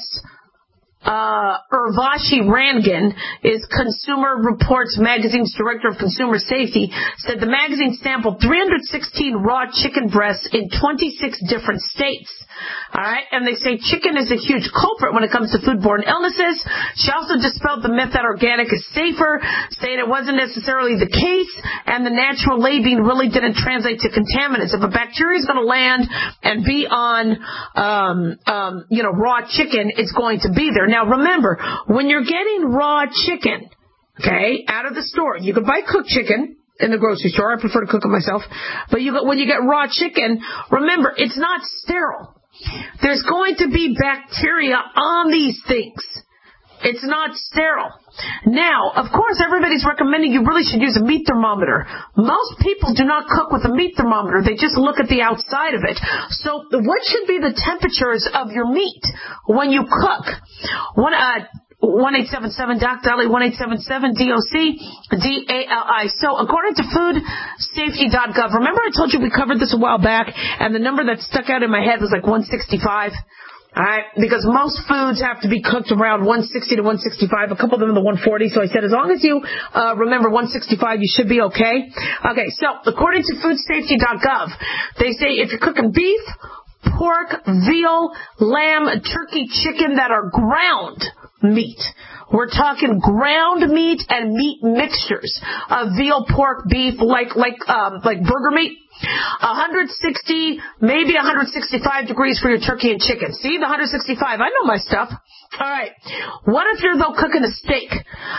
Uh, Urvashi Rangan is Consumer Reports Magazine's Director of Consumer Safety, said the magazine sampled three hundred sixteen raw chicken breasts in twenty-six different states. All right, and they say chicken is a huge culprit when it comes to foodborne illnesses. She also dispelled the myth that organic is safer, saying it wasn't necessarily the case, and the natural labeling really didn't translate to contaminants. If a bacteria is going to land and be on, um, um, you know, raw chicken, it's going to be there. Now, remember, when you're getting raw chicken, okay, out of the store, you can buy cooked chicken in the grocery store. I prefer to cook it myself. But you, when you get raw chicken, remember, it's not sterile. There's going to be bacteria on these things. It's not sterile. Now, of course, everybody's recommending you really should use a meat thermometer. Most people do not cook with a meat thermometer. They just look at the outside of it. So what should be the temperatures of your meat when you cook? One, uh, one eight seven seven D O C, Dolly, one eight seven seven D O C, D A L I. So according to food safety dot gov, remember I told you we covered this a while back, and the number that stuck out in my head was like one sixty-five? All right, because most foods have to be cooked around one sixty to one sixty-five. A couple of them in the one forty. So I said, as long as you uh, remember one sixty-five, you should be okay. Okay, so according to food safety dot gov, they say if you're cooking beef, pork, veal, lamb, turkey, chicken that are ground meat, We're talking ground meat and meat mixtures of veal, pork, beef, like like um, like burger meat. one sixty, maybe one sixty-five degrees for your turkey and chicken. See, the one sixty-five. I know my stuff. All right. What if you're, though, cooking a steak,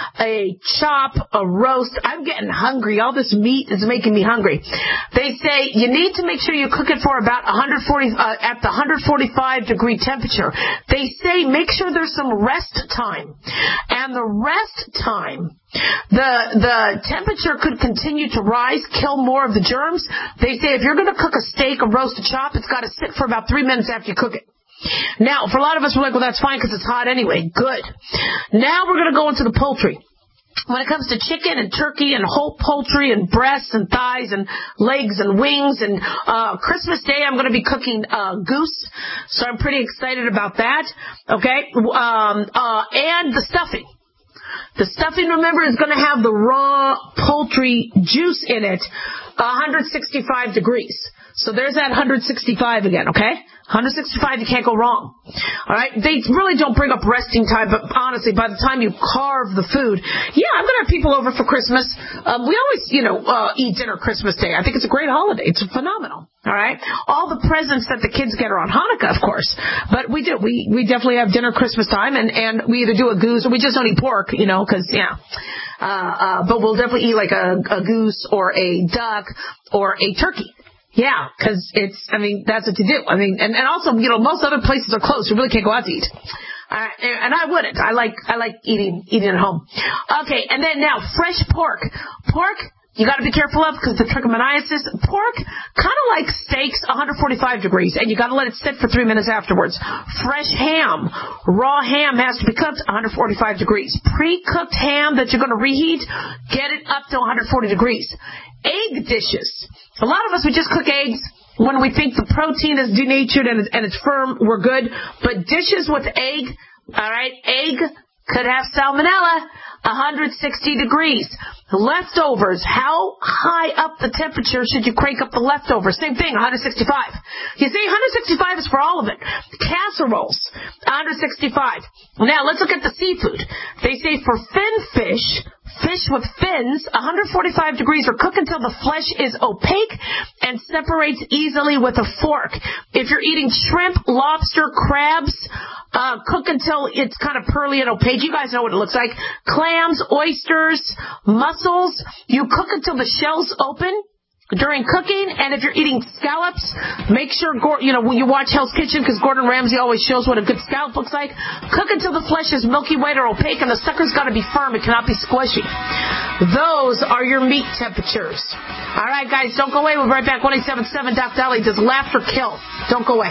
a chop, a roast? I'm getting hungry. All this meat is making me hungry. They say you need to make sure you cook it for about one forty, uh, at the one forty-five degree temperature. They say make sure there's some rest time. And the rest time, the the temperature could continue to rise, kill more of the germs. They say if you're going to cook a steak, a roast, a chop, it's got to sit for about three minutes after you cook it. Now, for a lot of us, we're like, well, that's fine because it's hot anyway. Good. Now we're going to go into the poultry. When it comes to chicken and turkey and whole poultry and breasts and thighs and legs and wings and uh Christmas Day, I'm going to be cooking uh goose, so I'm pretty excited about that. Okay, um, uh, and the stuffing. The stuffing, remember, is going to have the raw poultry juice in it, one sixty-five degrees. So there's that one sixty-five again, okay? one sixty-five, you can't go wrong. All right? They really don't bring up resting time, but honestly, by the time you carve the food, yeah, I'm going to have people over for Christmas. Um, we always, you know, uh, eat dinner Christmas Day. I think it's a great holiday. It's phenomenal. All right? All the presents that the kids get are on Hanukkah, of course. But we do. We, we definitely have dinner Christmas time, and, and we either do a goose or we just don't eat pork, you know, because, yeah. Uh, uh, but we'll definitely eat like a, a goose or a duck or a turkey. Yeah, because it's, I mean, that's what to do. I mean, and, and also, you know, most other places are closed. You really can't go out to eat. Uh, and I wouldn't. I like, I like eating, eating at home. Okay, and then now, fresh pork. Pork, you got to be careful of because the trichomoniasis. Pork, kind of like steaks, one forty-five degrees, and you got to let it sit for three minutes afterwards. Fresh ham, raw ham has to be cooked one forty-five degrees. Pre-cooked ham that you're going to reheat, get it up to one forty degrees. Egg dishes. A lot of us, we just cook eggs when we think the protein is denatured and it's, and it's firm, we're good. But dishes with egg, all right, egg could have salmonella, one sixty degrees. Leftovers, how high up the temperature should you crank up the leftovers? Same thing, one sixty-five. You see, one sixty-five is for all of it. Casseroles, one sixty-five. Now, let's look at the seafood. They say for fin fish, fish with fins, one forty-five degrees, or cook until the flesh is opaque and separates easily with a fork. If you're eating shrimp, lobster, crabs, uh, cook until it's kind of pearly and opaque. You guys know what it looks like. Clams, oysters, mussels, you cook until the shell's open during cooking. And if you're eating scallops, make sure, you know, when you watch Hell's Kitchen, because Gordon Ramsay always shows what a good scallop looks like, cook until the flesh is milky white or opaque, and the sucker's got to be firm. It cannot be squishy. Those are your meat temperatures. All right, guys, don't go away. We'll be right back. one eight seven seven Doc Dolly. Does laughter kill? Don't go away.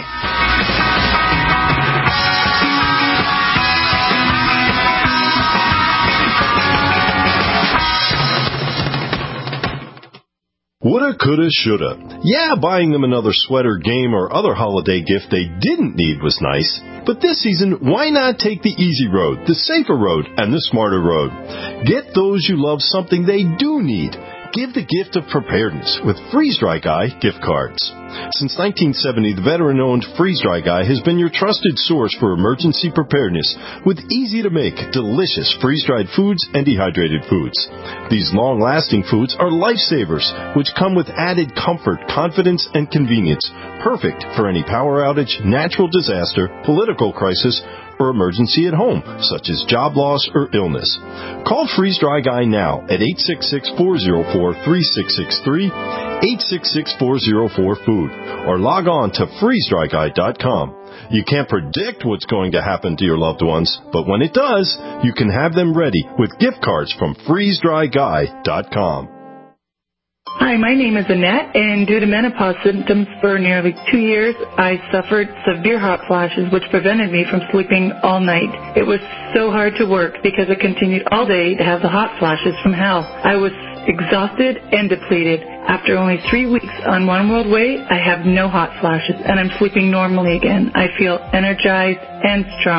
Woulda, coulda, shoulda. Yeah, buying them another sweater, game, or other holiday gift they didn't need was nice. But this season, why not take the easy road, the safer road, and the smarter road? Get those you love something they do need. Give the gift of preparedness with Freeze Dry Guy gift cards. Since nineteen seventy, the veteran-owned Freeze Dry Guy has been your trusted source for emergency preparedness with easy-to-make, delicious freeze-dried foods and dehydrated foods. These long-lasting foods are lifesavers, which come with added comfort, confidence, and convenience, perfect for any power outage, natural disaster, political crisis, or emergency at home, such as job loss or illness. Call Freeze Dry Guy now at eight six six, four zero four, three six six three, eight six six, four zero four, food, or log on to freeze dry guy dot com. You can't predict what's going to happen to your loved ones, but when it does, you can have them ready with gift cards from freeze dry guy dot com. Hi, my name is Annette, and due to menopause symptoms for nearly two years, I suffered severe hot flashes, which prevented me from sleeping all night. It was so hard to work because I continued all day to have the hot flashes from hell. I was exhausted and depleted. After only three weeks on One World Way, I have no hot flashes, and I'm sleeping normally again. I feel energized and strong.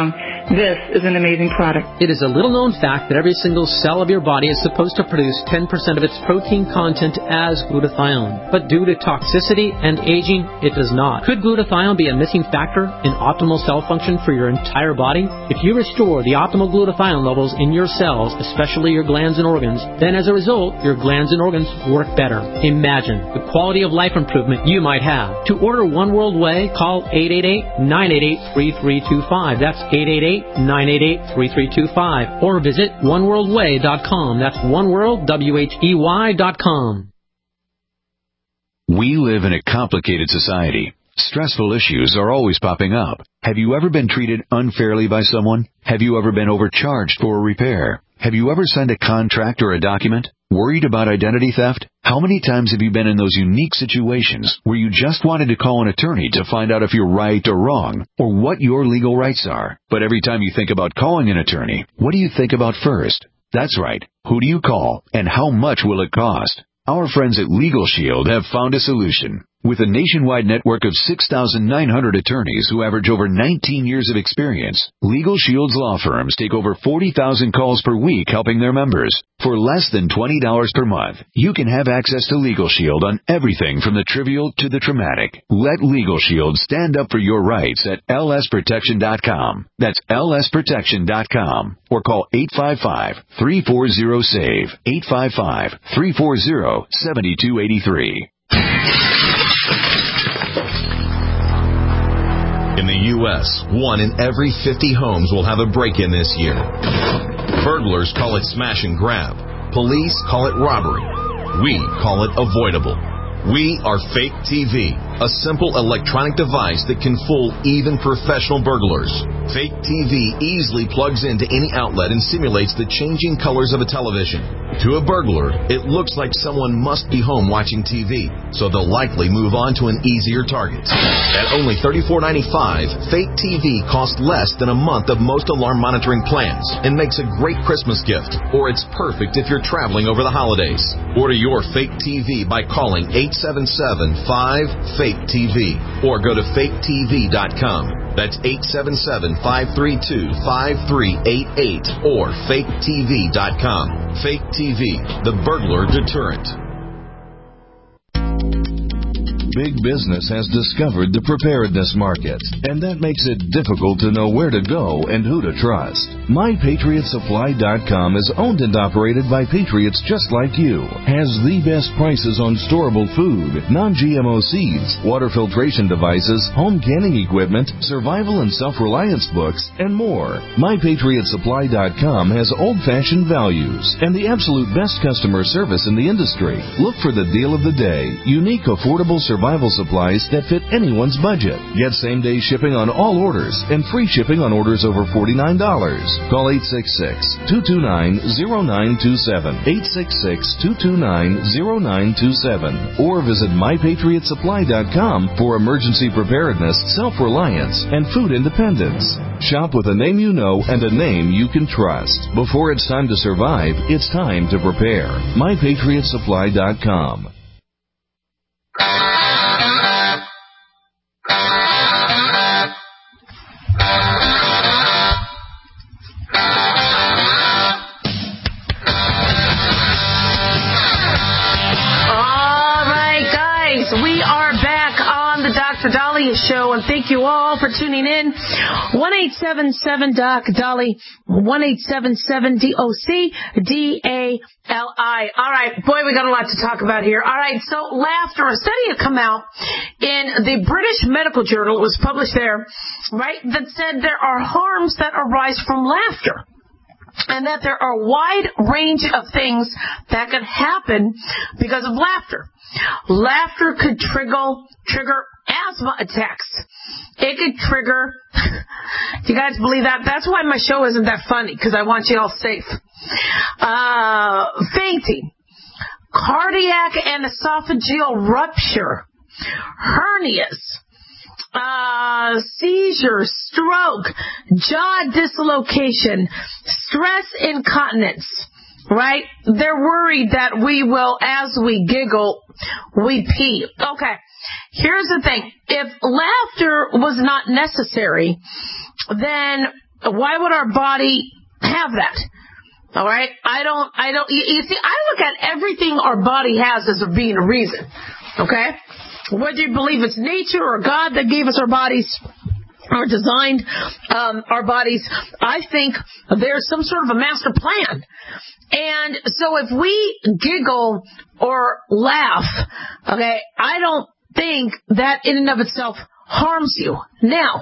This is an amazing product. It is a little-known fact that every single cell of your body is supposed to produce ten percent of its protein content as glutathione. But due to toxicity and aging, it does not. Could glutathione be a missing factor in optimal cell function for your entire body? If you restore the optimal glutathione levels in your cells, especially your glands and organs, then as a result, your glands and organs work better. Imagine the quality of life improvement you might have. To order One World Whey, call eight eight eight, nine eight eight, three three two five. That's eight eight eight, nine eight eight, three three two five. Or visit one world way dot com. That's oneworld, W H E Y dot com. We live in a complicated society. Stressful issues are always popping up. Have you ever been treated unfairly by someone? Have you ever been overcharged for a repair? Have you ever signed a contract or a document? Worried about identity theft? How many times have you been in those unique situations where you just wanted to call an attorney to find out if you're right or wrong, or what your legal rights are? But every time you think about calling an attorney, what do you think about first? That's right. Who do you call, and how much will it cost? Our friends at Legal Shield have found a solution. With a nationwide network of six thousand nine hundred attorneys who average over nineteen years of experience, Legal Shield's law firms take over forty thousand calls per week helping their members. For less than twenty dollars per month, you can have access to Legal Shield on everything from the trivial to the traumatic. Let Legal Shield stand up for your rights at L S protection dot com. That's L S protection dot com. Or call eight five five, three four zero, S A V E, eight five five, three four zero, seven two eight three. In the U S, one in every fifty homes will have a break-in this year. Burglars call it smash and grab. Police call it robbery. We call it avoidable. We are Fake T V, a simple electronic device that can fool even professional burglars. Fake T V easily plugs into any outlet and simulates the changing colors of a television. To a burglar, it looks like someone must be home watching T V, so they'll likely move on to an easier target. At only thirty-four ninety-five, Fake T V costs less than a month of most alarm monitoring plans and makes a great Christmas gift, or it's perfect if you're traveling over the holidays. Order your Fake T V by calling eight seven seven, five, fake T V or go to fake T V dot com. That's eight seven seven, five three two, five three eight eight or fake T V dot com. Fake T V, the burglar deterrent. Big business has discovered the preparedness market, and that makes it difficult to know where to go and who to trust. my patriot supply dot com is owned and operated by patriots just like you, has the best prices on storable food, non-G M O seeds, water filtration devices, home canning equipment, survival and self-reliance books, and more. my patriot supply dot com has old-fashioned values and the absolute best customer service in the industry. Look for the deal of the day, unique, affordable survival supplies that fit anyone's budget. Get same-day shipping on all orders and free shipping on orders over forty-nine dollars. Call eight six six, two two nine, zero nine two seven, eight six six, two two nine, zero nine two seven, or visit my patriot supply dot com for emergency preparedness, self-reliance, and food independence. Shop with a name you know and a name you can trust. Before it's time to survive, it's time to prepare. my patriot supply dot com. Show, and thank you all for tuning in. one eight seven seven Doc Dolly, one eight seven seven D O C D A L I. All right, boy, we got a lot to talk about here. All right, so laughter. A study had come out in the British Medical Journal. It was published there, right, that said there are harms that arise from laughter, and that there are a wide range of things that could happen because of laughter. Laughter could trigger trigger asthma attacks. It could trigger, do you guys believe that? That's why my show isn't that funny, because I want you all safe. Uh, fainting, cardiac and esophageal rupture, hernias, uh, seizure, stroke, jaw dislocation, stress incontinence, right? They're worried that we will, as we giggle, we pee. Okay. Here's the thing. If laughter was not necessary, then Why would our body have that? All right? I don't, I don't, you, you see, I look at everything our body has as being a reason. Okay? Whether you believe it's nature or God that gave us our bodies, or designed um, our bodies, I think there's some sort of a master plan. And so if we giggle or laugh, okay, I don't think that in and of itself harms you. Now,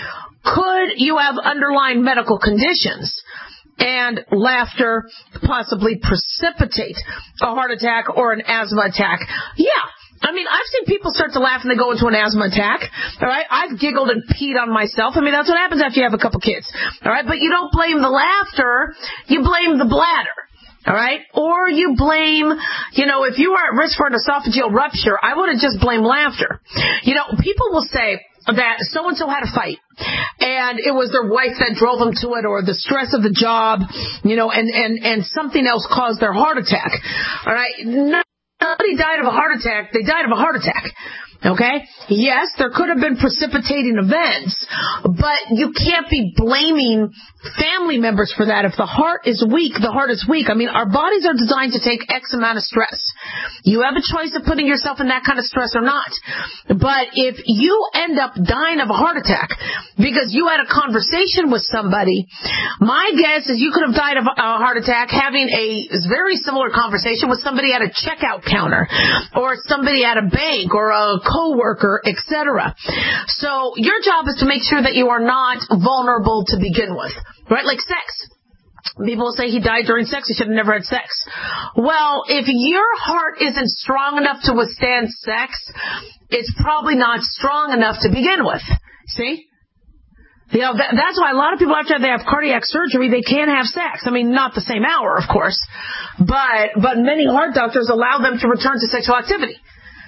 could you have underlying medical conditions and laughter possibly precipitate a heart attack or an asthma attack? Yeah. I mean, I've seen people start to laugh and they go into an asthma attack. All right. I've giggled and peed on myself. I mean, that's what happens after you have a couple kids. All right. But you don't blame the laughter. You blame the bladder. All right. Or you blame, you know, if you are at risk for an esophageal rupture, I wouldn't just blame laughter. You know, people will say that so-and-so had a fight and it was their wife that drove them to it, or the stress of the job, you know, and, and, and something else caused their heart attack. All right. No. Nobody died of a heart attack. They died of a heart attack. Okay? Yes, there could have been precipitating events, but you can't be blaming family members for that. If the heart is weak, the heart is weak. I mean, our bodies are designed to take X amount of stress. You have a choice of putting yourself in that kind of stress or not. But if you end up dying of a heart attack because you had a conversation with somebody, my guess is you could have died of a heart attack having a very similar conversation with somebody at a checkout counter or somebody at a bank or a coworker, et cetera. So your job is to make sure that you are not vulnerable to begin with, right? Like sex. People will say he died during sex. He should have never had sex. Well, if your heart isn't strong enough to withstand sex, it's probably not strong enough to begin with. See? You know, that, that's why a lot of people, after they have cardiac surgery, they can't have sex. I mean, not the same hour, of course, but but many heart doctors allow them to return to sexual activity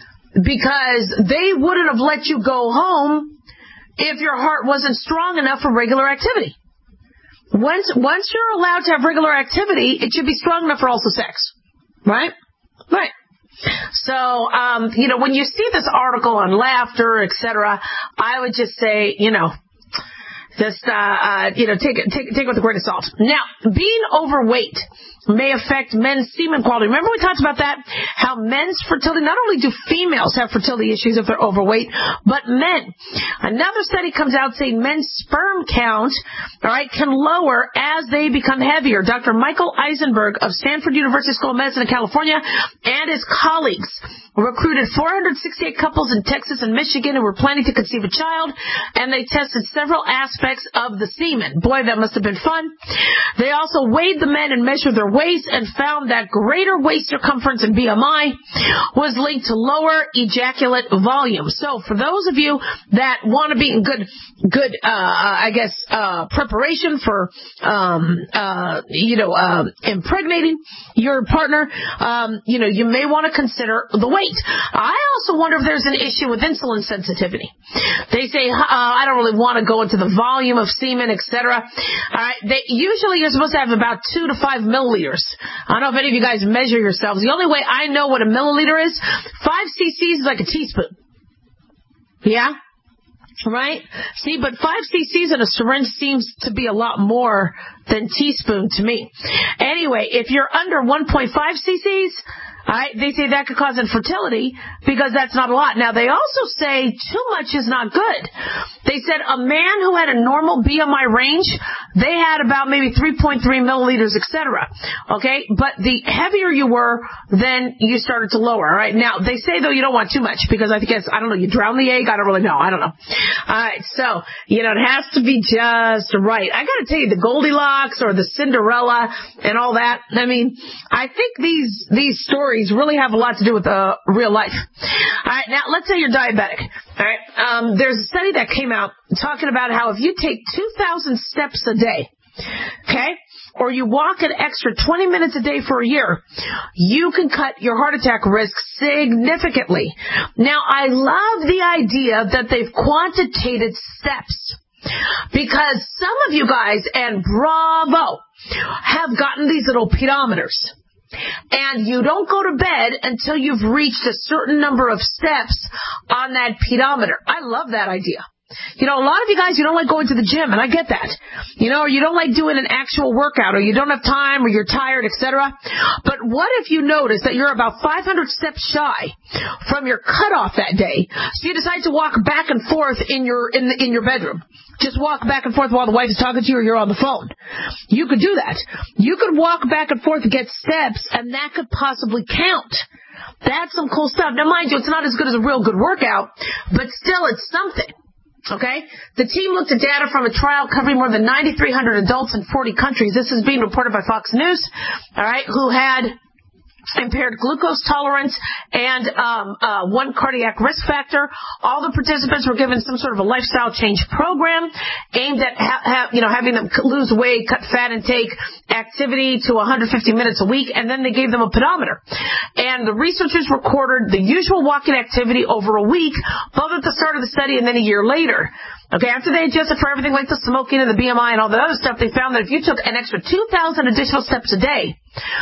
because they wouldn't have let you go home if your heart wasn't strong enough for regular activity. Once once you're allowed to have regular activity, it should be strong enough for also sex, right? Right. So, um, you know, when you see this article on laughter, et cetera, I would just say, you know, just, uh, uh, you know, take it, take, take it with a grain of salt. Now, being overweight may affect men's semen quality. Remember we talked about that? How men's fertility, not only do females have fertility issues if they're overweight, but men. Another study comes out saying men's sperm count, all right, can lower as they become heavier. Doctor Michael Eisenberg of Stanford University School of Medicine in California and his colleagues recruited four hundred sixty-eight couples in Texas and Michigan who were planning to conceive a child, and they tested several aspects of the semen. Boy, that must have been fun. They also weighed the men and measured their weights and found that greater waist circumference and B M I was linked to lower ejaculate volume. So for those of you that want to be in good, good, uh, I guess, uh, preparation for, um, uh, you know, uh, impregnating your partner, um, you know, you may want to consider the weight. I also wonder if there's an issue with insulin sensitivity. They say, uh, I don't really want to go into the volume of semen, et cetera. All right. They, usually you're supposed to have about two to five milliliters. I don't know if any of you guys measure yourselves. The only way I know what a milliliter is, five cc's is like a teaspoon. Yeah? Right? See, but five cc's in a syringe seems to be a lot more than teaspoon to me. Anyway, if you're under one point five cc's, all right, they say that could cause infertility because that's not a lot. Now, they also say too much is not good. They said a man who had a normal B M I range, they had about maybe three point three milliliters, et cetera. Okay, but the heavier you were, then you started to lower. All right, now they say though you don't want too much because I think it's, I don't know, you drown the egg. I don't really know. I don't know. All right, so you know it has to be just right. I got to tell you, the Goldilocks or the Cinderella and all that. I mean, I think these these stories really have a lot to do with uh, real life. All right, now let's say you're diabetic. All right, um, there's a study that came out talking about how if you take two thousand steps a day, okay, or you walk an extra twenty minutes a day for a year, you can cut your heart attack risk significantly. Now, I love the idea that they've quantitated steps because some of you guys, and bravo, have gotten these little pedometers. And you don't go to bed until you've reached a certain number of steps on that pedometer. I love that idea. You know, a lot of you guys, you don't like going to the gym, and I get that. You know, or you don't like doing an actual workout, or you don't have time, or you're tired, et cetera. But what if you notice that you're about five hundred steps shy from your cutoff that day, so you decide to walk back and forth in your in the, in your bedroom? Just walk back and forth while the wife is talking to you or you're on the phone. You could do that. You could walk back and forth and get steps, and that could possibly count. That's some cool stuff. Now, mind you, it's not as good as a real good workout, but still, it's something. Okay? The team looked at data from a trial covering more than nine thousand three hundred adults in forty countries. This is being reported by Fox News, all right, who had impaired glucose tolerance and um, uh, one cardiac risk factor. All the participants were given some sort of a lifestyle change program aimed at ha- ha- you know having them lose weight, cut fat, and take activity to one hundred fifty minutes a week. And then they gave them a pedometer. And the researchers recorded the usual walking activity over a week, both at the start of the study and then a year later. Okay, after they adjusted for everything like the smoking and the B M I and all the other stuff, they found that if you took an extra two thousand additional steps a day,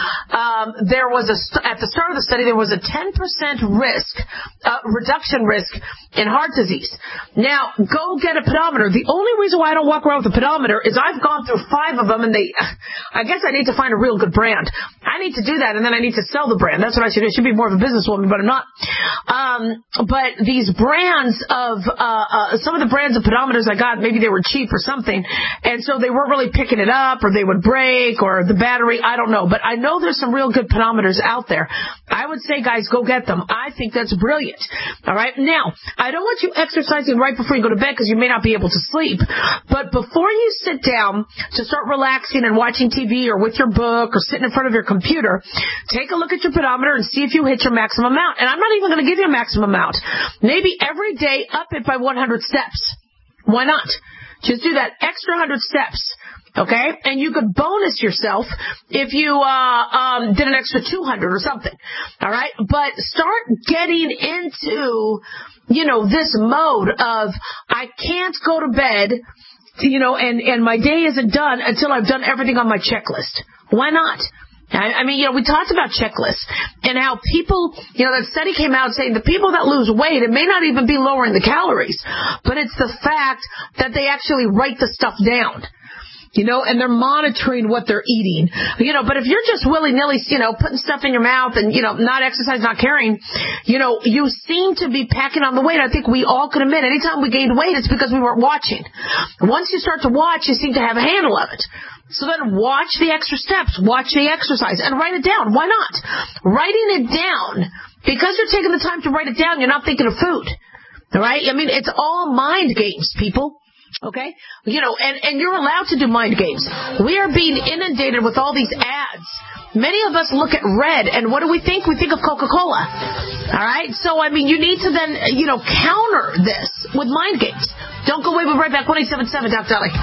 um, there was a, at the start of the study, there was a ten percent risk, uh, reduction risk in heart disease. Now, go get a pedometer. The only reason why I don't walk around with a pedometer is I've gone through five of them, and they, I guess I need to find a real good brand. I need to do that, and then I need to sell the brand. That's what I should do. I should be more of a businesswoman, but I'm not. Um, but these brands of, uh, uh, some of the brands of pedometers I got, maybe they were cheap or something, and so they weren't really picking it up, or they would break, or the battery, I don't know. But I know there's some real good pedometers out there. I would say, guys, go get them. I think that's brilliant. All right? Now, I don't want you exercising right before you go to bed because you may not be able to sleep. But before you sit down to start relaxing and watching T V or with your book or sitting in front of your computer, take a look at your pedometer and see if you hit your maximum amount. And I'm not even going to give you a maximum amount. Maybe every day up it by one hundred steps. Why not? Just do that extra one hundred steps. Okay? And you could bonus yourself if you uh um did an extra two hundred or something. All right? But start getting into, you know, this mode of I can't go to bed, you know, and, and my day isn't done until I've done everything on my checklist. Why not? I mean, you know, we talked about checklists and how people, you know, that study came out saying the people that lose weight, it may not even be lowering the calories, but it's the fact that they actually write the stuff down. You know, and they're monitoring what they're eating. You know, but if you're just willy-nilly, you know, putting stuff in your mouth and, you know, not exercise, not caring, you know, you seem to be packing on the weight. I think we all can admit anytime we gained weight, it's because we weren't watching. Once you start to watch, you seem to have a handle of it. So then watch the extra steps, watch the exercise, and write it down. Why not? Writing it down, because you're taking the time to write it down, you're not thinking of food. All right? I mean, it's all mind games, people. Okay? You know, and, and you're allowed to do mind games. We are being inundated with all these ads. Many of us look at red, and what do we think? We think of Coca-Cola. All right? So, I mean, you need to then, you know, counter this with mind games. Don't go away. We'll be right back. one eight seven seven, Doctor Dolly.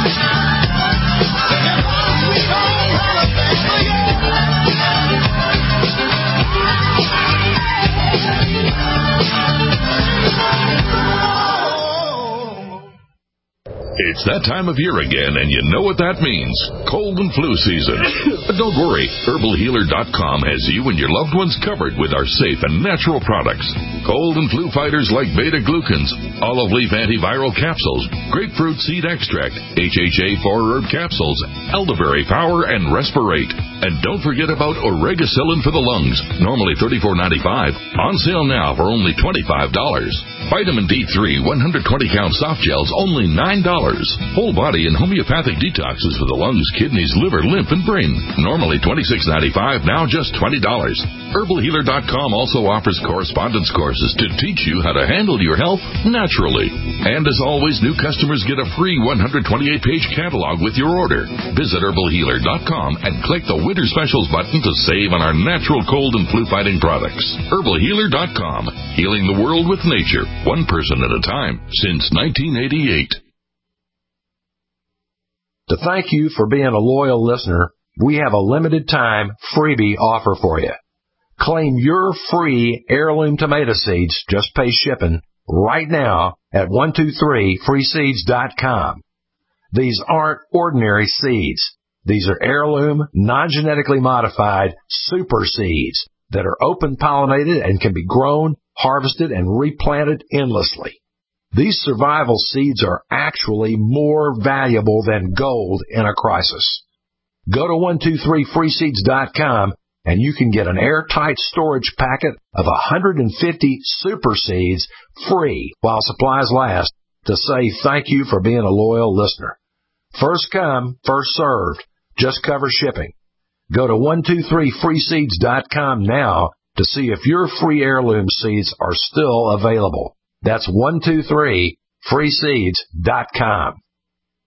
It's that time of year again, and you know what that means. Cold and flu season. But don't worry. Herbal Healer dot com has you and your loved ones covered with our safe and natural products. Cold and flu fighters like beta-glucans, olive leaf antiviral capsules, grapefruit seed extract, H H A four herb capsules, elderberry power, and Respirate. And don't forget about Oregacillin for the lungs, normally thirty-four ninety-five, on sale now for only twenty-five dollars. Vitamin D three one hundred twenty count soft gels, only nine dollars. Whole body and homeopathic detoxes for the lungs, kidneys, liver, lymph, and brain, normally twenty-six ninety-five, now just twenty dollars. Herbal Healer dot com also offers correspondence courses to teach you how to handle your health naturally. And as always, new customers get a free one hundred twenty-eight page catalog with your order. Visit Herbal Healer dot com and click the Winter Specials button to save on our natural cold and flu fighting products. Herbal Healer dot com, healing the world with nature, one person at a time, since nineteen eighty-eight. To thank you for being a loyal listener, we have a limited time freebie offer for you. Claim your free heirloom tomato seeds, just pay shipping, right now at one two three free seeds dot com. These aren't ordinary seeds. These are heirloom, non-genetically modified super seeds that are open pollinated and can be grown, harvested, and replanted endlessly. These survival seeds are actually more valuable than gold in a crisis. Go to one two three free seeds dot com and you can get an airtight storage packet of one hundred fifty super seeds free while supplies last to say thank you for being a loyal listener. First come, first served. Just cover shipping. Go to one two three free seeds dot com now to see if your free heirloom seeds are still available. That's one two three free seeds dot com.